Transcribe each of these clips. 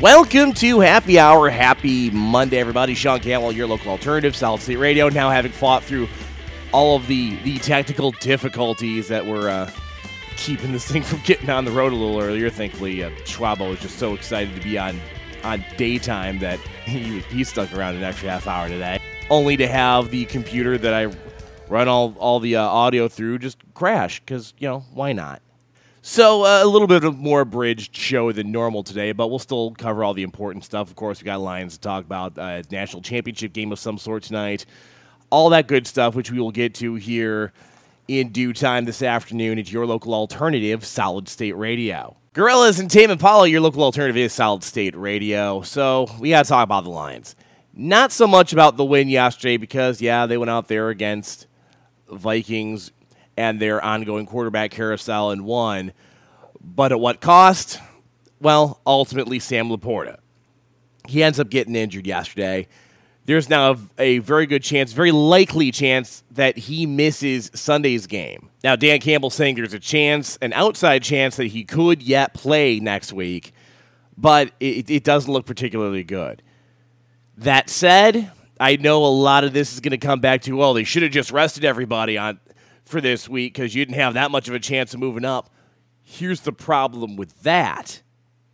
Welcome to Happy Hour. Happy Monday, everybody. Sean Campbell, your local alternative, Solid State Radio. Now having fought through all of the technical difficulties that were keeping this thing from getting on the road a little earlier. Thankfully, Schwabo was just so excited to be on daytime that he stuck around an extra half hour today, only to have the computer that I run all the audio through just crash, because, why not? So a little bit of a more abridged show than normal today, but we'll still cover all the important stuff. Of course, we got Lions to talk about, national championship game of some sort tonight, all that good stuff, which we will get to here in due time this afternoon at your local alternative, Solid State Radio. Gorillas and Tame Impala, your local alternative is Solid State Radio. So we got to talk about the Lions. Not so much about the win yesterday because, they went out there against Vikings and their ongoing quarterback carousel and won. But at what cost? Well, ultimately, Sam Laporta. He ends up getting injured yesterday. There's now a very good chance, very likely chance, that he misses Sunday's game. Now, Dan Campbell's saying there's a chance, an outside chance, that he could yet play next week, but it doesn't look particularly good. That said, I know a lot of this is going to come back to, well, they should have just rested everybody for this week because you didn't have that much of a chance of moving up. Here's the problem with that.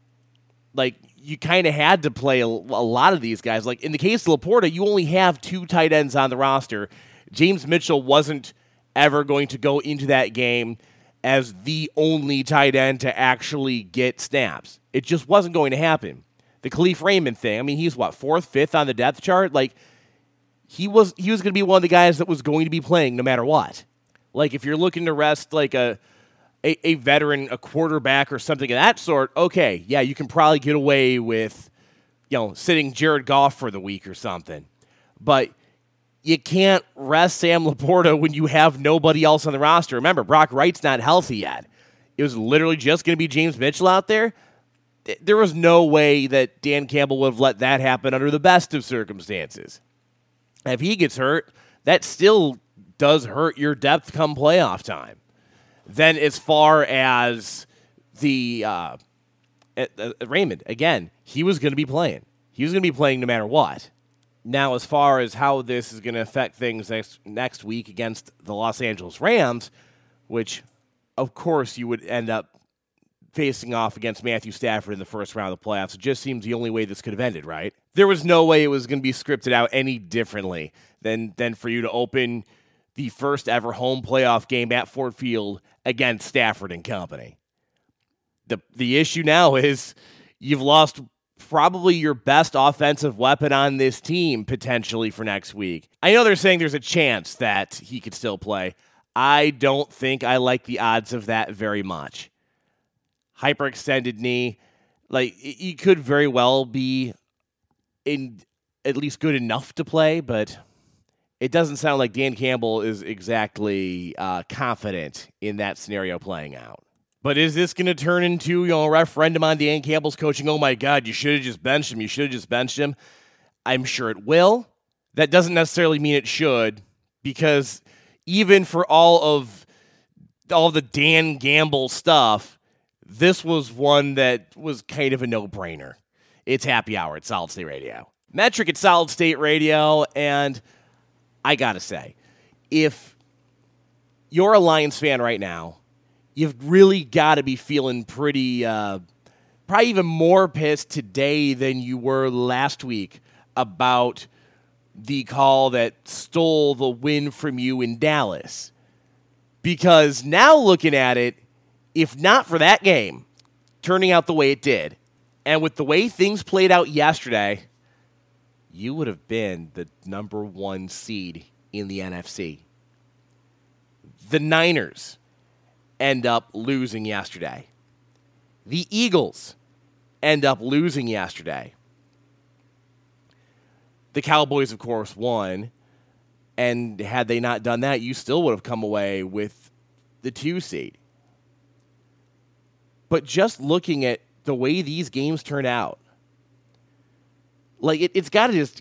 You kind of had to play a lot of these guys. In the case of Laporta, you only have 2 tight ends on the roster. James Mitchell wasn't ever going to go into that game as the only tight end to actually get snaps. It just wasn't going to happen. The Khalif Raymond thing, he's 4th, 5th on the depth chart? He was going to be one of the guys that was going to be playing no matter what. If you're looking to rest a veteran, a quarterback, or something of that sort, okay, you can probably get away with, sitting Jared Goff for the week or something. But you can't rest Sam Laporta when you have nobody else on the roster. Remember, Brock Wright's not healthy yet. It was literally just going to be James Mitchell out there. There was no way that Dan Campbell would have let that happen under the best of circumstances. If he gets hurt, that still does hurt your depth come playoff time. Then as far as the Raymond, again, he was going to be playing. He was going to be playing no matter what. Now, as far as how this is going to affect things next week against the Los Angeles Rams, which, of course, you would end up facing off against Matthew Stafford in the first round of the playoffs. It just seems the only way this could have ended, right? There was no way it was going to be scripted out any differently than for you to open the first ever home playoff game at Ford Field against Stafford and company. The issue now is you've lost probably your best offensive weapon on this team potentially for next week. I know they're saying there's a chance that he could still play. I don't think I like the odds of that very much. Hyperextended knee, he could very well be in at least good enough to play, but it doesn't sound like Dan Campbell is exactly confident in that scenario playing out. But is this going to turn into a referendum on Dan Campbell's coaching? Oh, my God, you should have just benched him. You should have just benched him. I'm sure it will. That doesn't necessarily mean it should, because even for all the Dan Campbell stuff, this was one that was kind of a no-brainer. It's Happy Hour at Solid State Radio. Metric at Solid State Radio, and I got to say, if you're a Lions fan right now, you've really got to be feeling pretty, probably even more pissed today than you were last week about the call that stole the win from you in Dallas. Because now looking at it, if not for that game turning out the way it did, and with the way things played out yesterday, you would have been the number 1 seed in the NFC. The Niners end up losing yesterday. The Eagles end up losing yesterday. The Cowboys, of course, won. And had they not done that, you still would have come away with the 2 seed. But just looking at the way these games turned out, it's got to just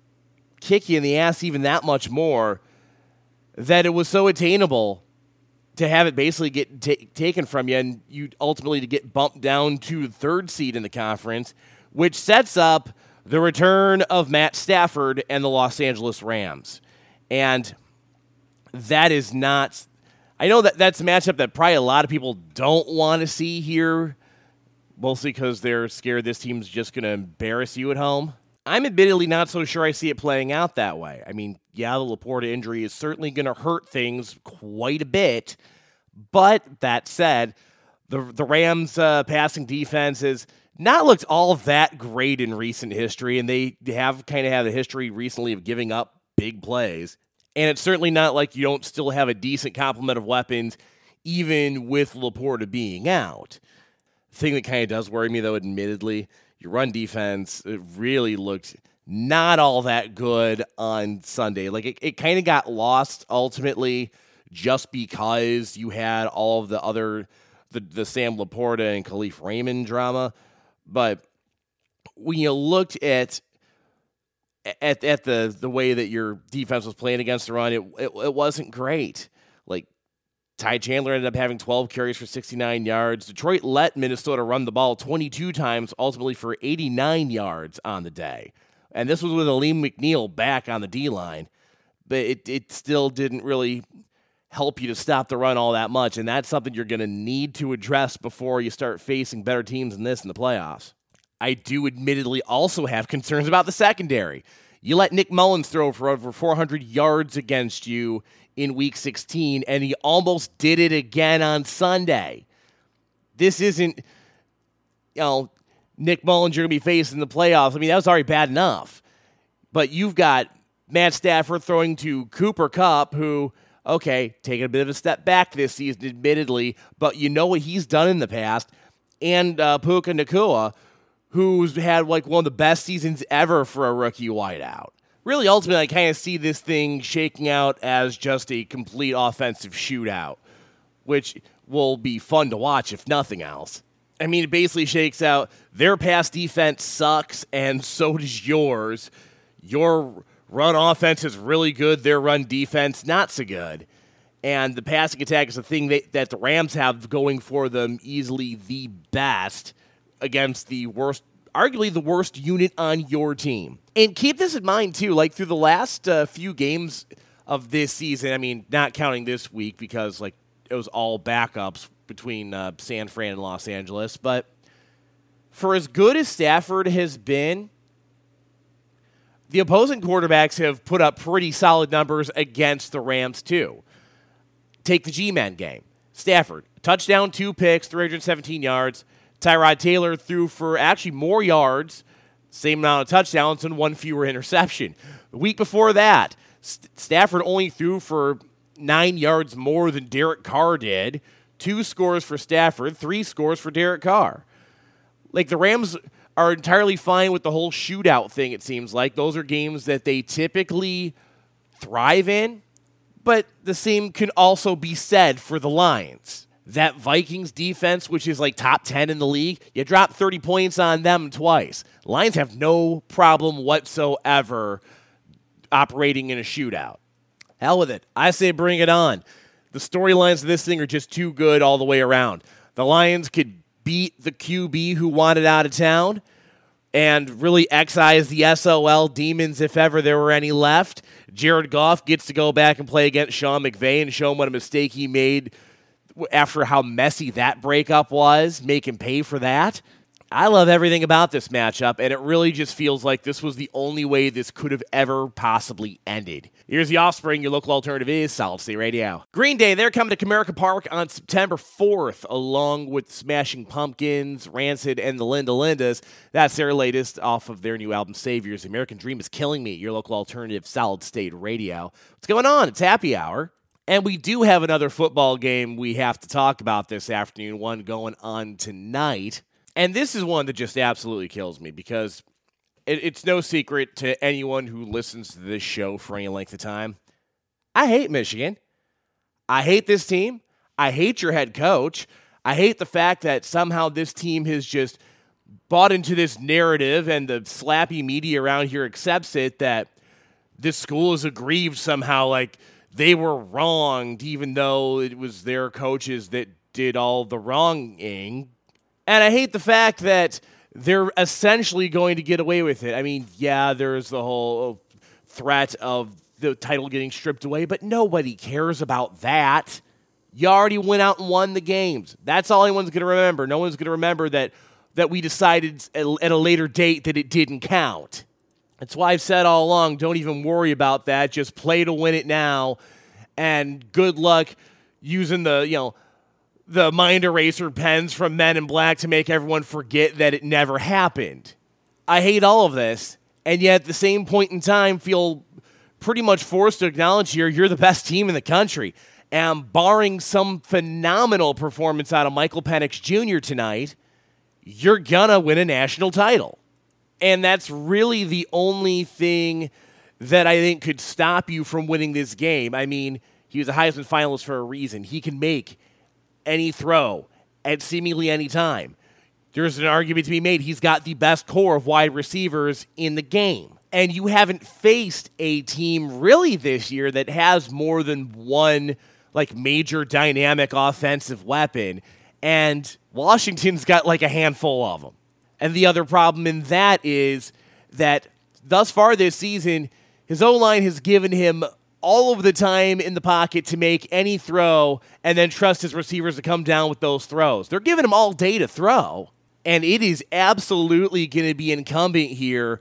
kick you in the ass even that much more that it was so attainable to have it basically get taken from you, and you ultimately to get bumped down to the third seed in the conference, which sets up the return of Matt Stafford and the Los Angeles Rams. And that is not – I know that that's a matchup that probably a lot of people don't want to see here, mostly because they're scared this team's just going to embarrass you at home. I'm admittedly not so sure I see it playing out that way. I mean, yeah, the Laporta injury is certainly going to hurt things quite a bit, but that said, the Rams' passing defense has not looked all that great in recent history, and they have kind of had a history recently of giving up big plays. And it's certainly not like you don't still have a decent complement of weapons, even with Laporta being out. The thing that kind of does worry me, though, admittedly, your run defense, it really looked not all that good on Sunday. Like, it kind of got lost ultimately just because you had all of the other, the Sam Laporta and Khalif Raymond drama. But when you looked at the way that your defense was playing against the run, it wasn't great. Like, Ty Chandler ended up having 12 carries for 69 yards. Detroit let Minnesota run the ball 22 times, ultimately for 89 yards on the day. And this was with Aleem McNeil back on the D-line. But it still didn't really help you to stop the run all that much. And that's something you're going to need to address before you start facing better teams than this in the playoffs. I do admittedly also have concerns about the secondary. You let Nick Mullins throw for over 400 yards against you in Week 16, and he almost did it again on Sunday. This isn't, Nick Mullins you're going to be facing in the playoffs. I mean, that was already bad enough. But you've got Matt Stafford throwing to Cooper Kupp, who, okay, taking a bit of a step back this season, admittedly, but you know what he's done in the past, and Puka Nacua, who's had like one of the best seasons ever for a rookie wideout. Really, ultimately, I kind of see this thing shaking out as just a complete offensive shootout, which will be fun to watch if nothing else. I mean, it basically shakes out their pass defense sucks, and so does yours. Your run offense is really good. Their run defense, not so good. And the passing attack is the thing that the Rams have going for them, easily the best against the worst, arguably the worst unit on your team. And keep this in mind, too, like through the last few games of this season, I mean, not counting this week because like it was all backups between San Fran and Los Angeles, but for as good as Stafford has been, the opposing quarterbacks have put up pretty solid numbers against the Rams, too. Take the G-Men game. Stafford, touchdown, 2 picks, 317 yards. Tyrod Taylor threw for actually more yards, same amount of touchdowns, and 1 fewer interception. The week before that, Stafford only threw for 9 yards more than Derek Carr did. 2 scores for Stafford, 3 scores for Derek Carr. Like, the Rams are entirely fine with the whole shootout thing, it seems like. Those are games that they typically thrive in, but the same can also be said for the Lions. That Vikings defense, which is like top 10 in the league, you drop 30 points on them twice. Lions have no problem whatsoever operating in a shootout. Hell with it. I say bring it on. The storylines of this thing are just too good all the way around. The Lions could beat the QB who wanted out of town and really excise the SOL demons if ever there were any left. Jared Goff gets to go back and play against Sean McVay and show him what a mistake he made after how messy that breakup was, make him pay for that. I love everything about this matchup, and it really just feels like this was the only way this could have ever possibly ended. Here's The Offspring, your local alternative is Solid State Radio. Green Day, they're coming to Comerica Park on September 4th, along with Smashing Pumpkins, Rancid, and the Linda Lindas. That's their latest off of their new album, Saviors. The American Dream is Killing Me, your local alternative Solid State Radio. What's going on? It's happy hour. And we do have another football game we have to talk about this afternoon, one going on tonight. And this is one that just absolutely kills me because it's no secret to anyone who listens to this show for any length of time. I hate Michigan. I hate this team. I hate your head coach. I hate the fact that somehow this team has just bought into this narrative and the slappy media around here accepts it that this school is aggrieved somehow, like they were wronged, even though it was their coaches that did all the wronging. And I hate the fact that they're essentially going to get away with it. I mean, yeah, there's the whole threat of the title getting stripped away, but nobody cares about that. You already went out and won the games. That's all anyone's going to remember. No one's going to remember that we decided at a later date that it didn't count. That's why I've said all along, don't even worry about that. Just play to win it now, and good luck using the mind eraser pens from Men in Black to make everyone forget that it never happened. I hate all of this, and yet at the same point in time feel pretty much forced to acknowledge here you're the best team in the country. And barring some phenomenal performance out of Michael Penix Jr. tonight, you're gonna win a national title. And that's really the only thing that I think could stop you from winning this game. I mean, he was a Heisman finalist for a reason. He can make any throw at seemingly any time. There's an argument to be made. He's got the best core of wide receivers in the game. And you haven't faced a team really this year that has more than one major dynamic offensive weapon. And Washington's got a handful of them. And the other problem in that is that thus far this season, his O-line has given him all of the time in the pocket to make any throw and then trust his receivers to come down with those throws. They're giving him all day to throw. And it is absolutely going to be incumbent here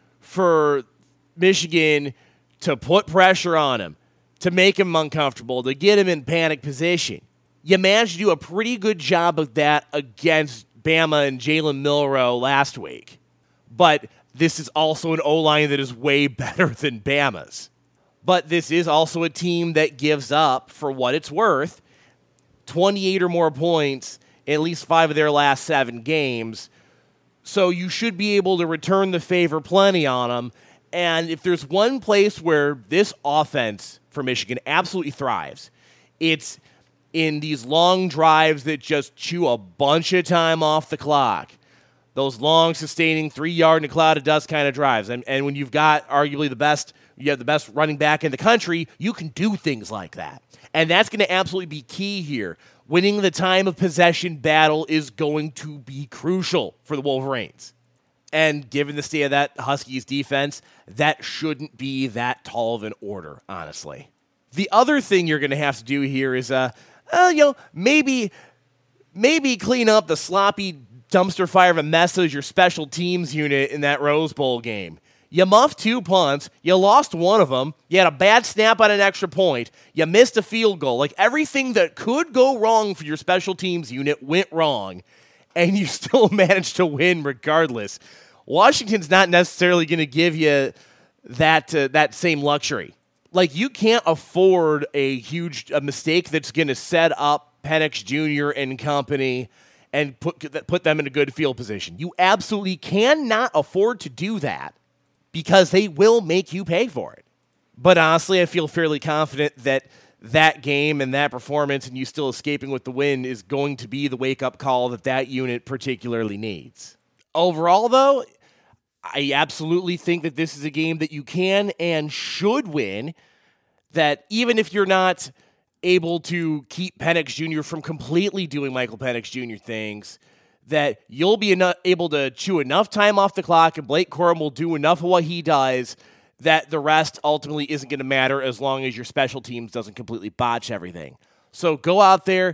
for Michigan to put pressure on him, to make him uncomfortable, to get him in panic position. You managed to do a pretty good job of that against Bama and Jalen Milroe last week. But this is also an O-line that is way better than Bama's. But this is also a team that gives up, for what it's worth, 28 or more points in at least 5 of their last 7 games. So you should be able to return the favor plenty on them. And if there's one place where this offense for Michigan absolutely thrives, it's in these long drives that just chew a bunch of time off the clock. Those long, sustaining 3-yard in a cloud of dust kind of drives. And when you've got arguably you have the best running back in the country, you can do things like that. And that's going to absolutely be key here. Winning the time of possession battle is going to be crucial for the Wolverines. And given the state of that Huskies defense, that shouldn't be that tall of an order, honestly. The other thing you're going to have to do here is, maybe clean up the sloppy dumpster fire of a mess as your special teams unit in that Rose Bowl game. You muffed 2 punts. You lost one of them. You had a bad snap on an extra point. You missed a field goal. Everything that could go wrong for your special teams unit went wrong, and you still managed to win regardless. Washington's not necessarily going to give you that same luxury. You can't afford a mistake that's going to set up Penix Jr. and company and put them in a good field position. You absolutely cannot afford to do that because they will make you pay for it. But honestly, I feel fairly confident that game and that performance and you still escaping with the win is going to be the wake-up call that unit particularly needs. Overall, though, I absolutely think that this is a game that you can and should win, that even if you're not able to keep Penix Jr. from completely doing Michael Penix Jr. things, that you'll be able to chew enough time off the clock and Blake Corum will do enough of what he does that the rest ultimately isn't going to matter as long as your special teams doesn't completely botch everything. So go out there,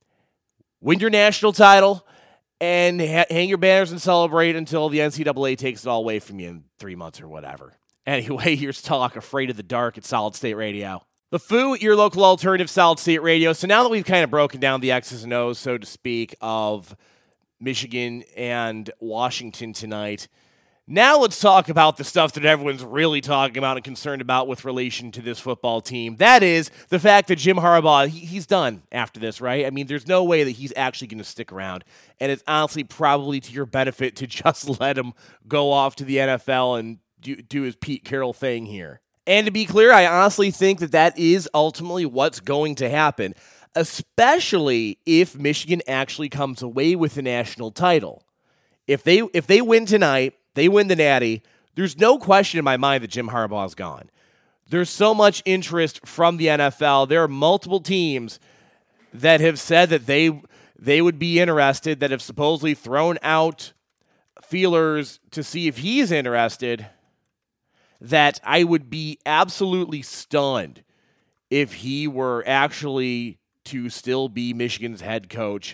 win your national title, and hang your banners and celebrate until the NCAA takes it all away from you in 3 months or whatever. Anyway, here's Talk Afraid of the Dark at Solid State Radio. The Foo, your local alternative Solid State Radio. So now that we've kind of broken down the X's and O's, so to speak, of Michigan and Washington tonight, now let's talk about the stuff that everyone's really talking about and concerned about with relation to this football team. That is the fact that Jim Harbaugh, he's done after this, right? I mean, there's no way that he's actually going to stick around. And it's honestly probably to your benefit to just let him go off to the NFL and do his Pete Carroll thing here. And to be clear, I honestly think that is ultimately what's going to happen, especially if Michigan actually comes away with the national title. If they win tonight, they win the Natty, there's no question in my mind that Jim Harbaugh is gone. There's so much interest from the NFL. There are multiple teams that have said that they would be interested, that have supposedly thrown out feelers to see if he's interested, that I would be absolutely stunned if he were actually to still be Michigan's head coach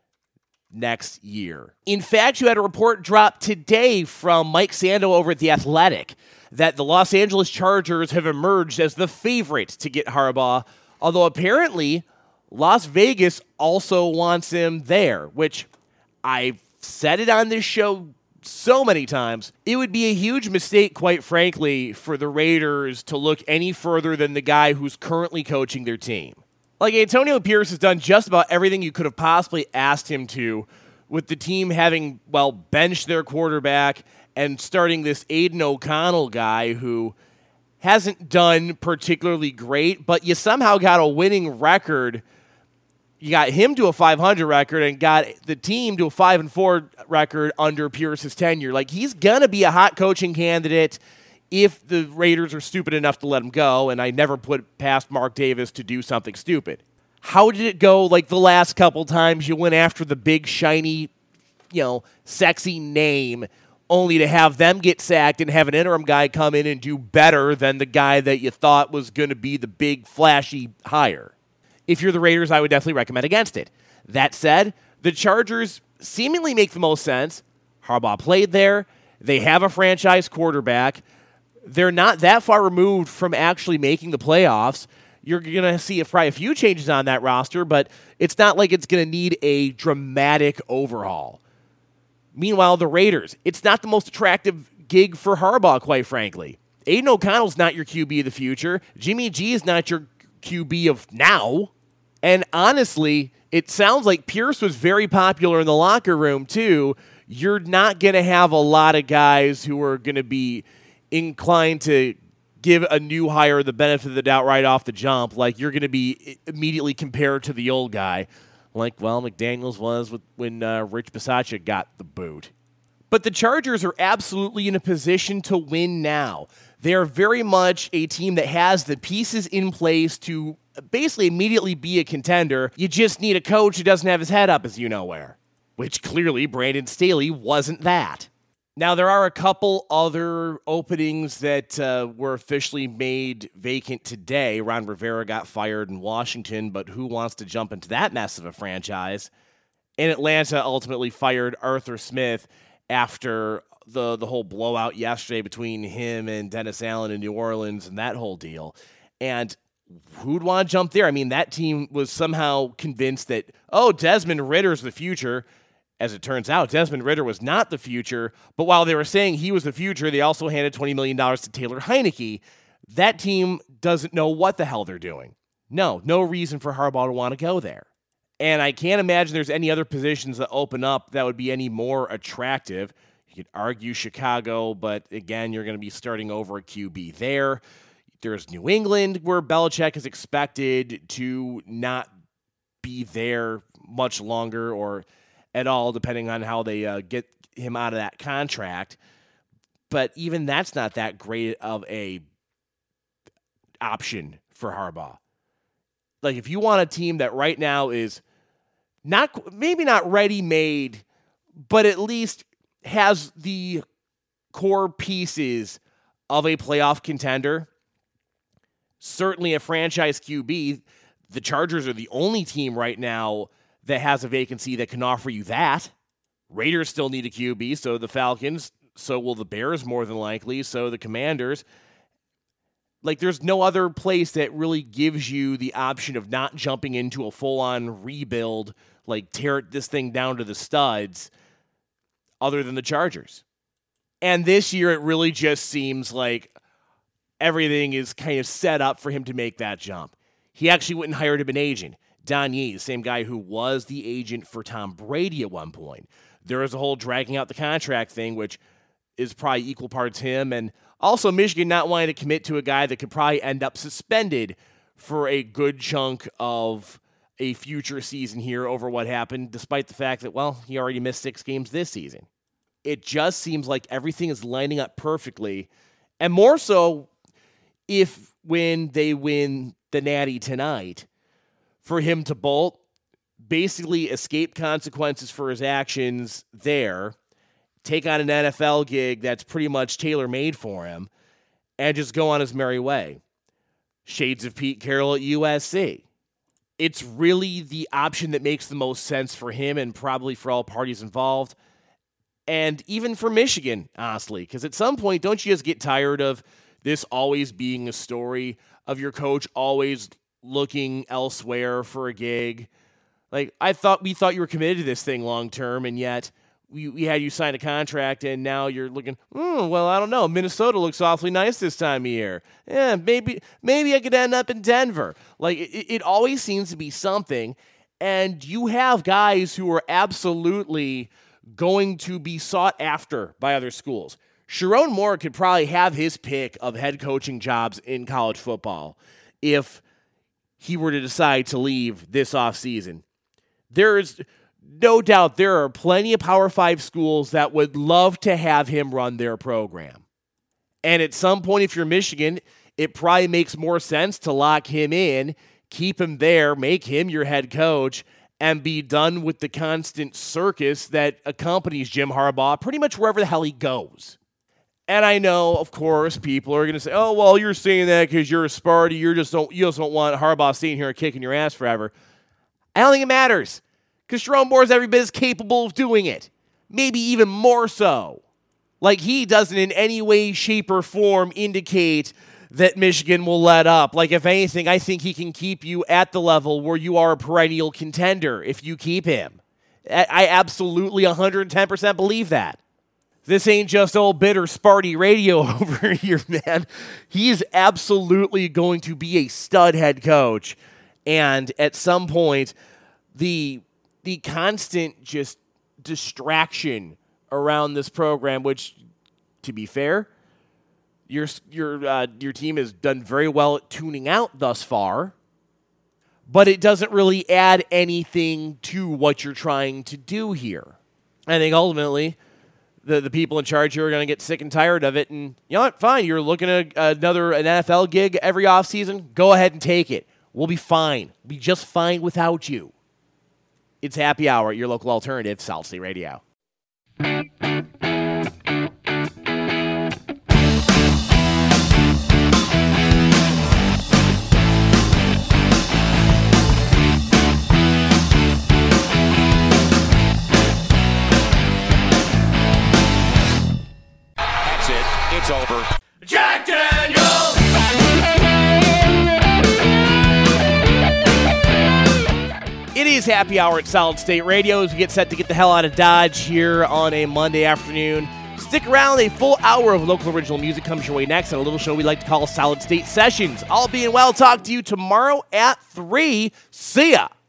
next year. In fact, you had a report drop today from Mike Sando over at The Athletic that the Los Angeles Chargers have emerged as the favorite to get Harbaugh, although apparently Las Vegas also wants him there, which I've said it on this show so many times. It would be a huge mistake, quite frankly, for the Raiders to look any further than the guy who's currently coaching their team. Like, Antonio Pierce has done just about everything you could have possibly asked him to, with the team having, benched their quarterback and starting this Aiden O'Connell guy who hasn't done particularly great, but you somehow got a winning record. You got him to a 500 record and got the team to a 5-4 record under Pierce's tenure. Like, he's going to be a hot coaching candidate if the Raiders are stupid enough to let him go, and I never put past Mark Davis to do something stupid. How did it go like the last couple times you went after the big, shiny, sexy name, only to have them get sacked and have an interim guy come in and do better than the guy that you thought was going to be the big, flashy hire? If you're the Raiders, I would definitely recommend against it. That said, the Chargers seemingly make the most sense. Harbaugh played there. They have a franchise quarterback. They're not that far removed from actually making the playoffs. You're going to see probably a few changes on that roster, but it's not like it's going to need a dramatic overhaul. Meanwhile, the Raiders, it's not the most attractive gig for Harbaugh, quite frankly. Aiden O'Connell's not your QB of the future. Jimmy G is not your QB of now. And honestly, it sounds like Pierce was very popular in the locker room, too. You're not going to have a lot of guys who are going to be inclined to give a new hire the benefit of the doubt right off the jump. Like, you're going to be immediately compared to the old guy, like, McDaniels was when Rich Bisaccia got the boot. But the Chargers are absolutely in a position to win now. They're very much a team that has the pieces in place to basically immediately be a contender. You just need a coach who doesn't have his head up as you know where, which clearly Brandon Staley wasn't that. Now, there are a couple other openings that were officially made vacant today. Ron Rivera got fired in Washington, but who wants to jump into that mess of a franchise? And Atlanta ultimately fired Arthur Smith after the whole blowout yesterday between him and Dennis Allen in New Orleans and that whole deal. And who'd want to jump there? I mean, that team was somehow convinced that, Desmond Ritter's the future. As it turns out, Desmond Ridder was not the future, but while they were saying he was the future, they also handed $20 million to Taylor Heineke. That team doesn't know what the hell they're doing. No reason for Harbaugh to want to go there. And I can't imagine there's any other positions that open up that would be any more attractive. You could argue Chicago, but again, you're going to be starting over a QB there. There's New England, where Belichick is expected to not be there much longer or at all, depending on how they get him out of that contract. But even that's not that great of a option for Harbaugh. Like, if you want a team that right now is maybe not ready-made, but at least has the core pieces of a playoff contender, certainly a franchise QB, the Chargers are the only team right now that has a vacancy that can offer you that. Raiders still need a QB, so the Falcons, so will the Bears more than likely, so the Commanders. Like, there's no other place that really gives you the option of not jumping into a full-on rebuild, like tear this thing down to the studs, other than the Chargers. And this year, it really just seems like everything is kind of set up for him to make that jump. He actually went and hired him an agent. Don Yee, the same guy who was the agent for Tom Brady at one point. There was a whole dragging out the contract thing, which is probably equal parts him, and also Michigan not wanting to commit to a guy that could probably end up suspended for a good chunk of a future season here over what happened, despite the fact that, he already missed 6 games this season. It just seems like everything is lining up perfectly, and more so, if when they win the Natty tonight, for him to bolt, basically escape consequences for his actions there, take on an NFL gig that's pretty much tailor-made for him, and just go on his merry way. Shades of Pete Carroll at USC. It's really the option that makes the most sense for him and probably for all parties involved. And even for Michigan, honestly, because at some point, don't you just get tired of this always being a story of your coach always looking elsewhere for a gig? Like, we thought you were committed to this thing long term, and yet we had you sign a contract, and now you're looking, well, I don't know. Minnesota looks awfully nice this time of year. Yeah, maybe I could end up in Denver. Like, it always seems to be something, and you have guys who are absolutely going to be sought after by other schools. Sherrone Moore could probably have his pick of head coaching jobs in college football if he were to decide to leave this offseason. There's no doubt there are plenty of Power 5 schools that would love to have him run their program. And at some point, if you're Michigan, it probably makes more sense to lock him in, keep him there, make him your head coach, and be done with the constant circus that accompanies Jim Harbaugh pretty much wherever the hell he goes. And I know, of course, people are going to say, oh, well, you're saying that because you're a Sparty. You just don't want Harbaugh sitting here and kicking your ass forever. I don't think it matters, because Sherrone Moore is every bit as capable of doing it. Maybe even more so. Like, he doesn't in any way, shape, or form indicate that Michigan will let up. Like, if anything, I think he can keep you at the level where you are a perennial contender if you keep him. I absolutely 110% believe that. This ain't just old bitter Sparty radio over here, man. He's absolutely going to be a stud head coach. And at some point, the constant just distraction around this program, which, to be fair, your team has done very well at tuning out thus far, but it doesn't really add anything to what you're trying to do here. I think ultimately the people in charge here are going to get sick and tired of it, and you know what? Fine, you're looking at an NFL gig every offseason. Go ahead and take it. We'll be fine. We'll be just fine without you. It's Happy Hour at your local alternative, South State Radio. It's over. Jack Daniels! It is Happy Hour at Solid State Radio as we get set to get the hell out of Dodge here on a Monday afternoon. Stick around. A full hour of local original music comes your way next on a little show we like to call Solid State Sessions. All being well, talk to you tomorrow at 3. See ya.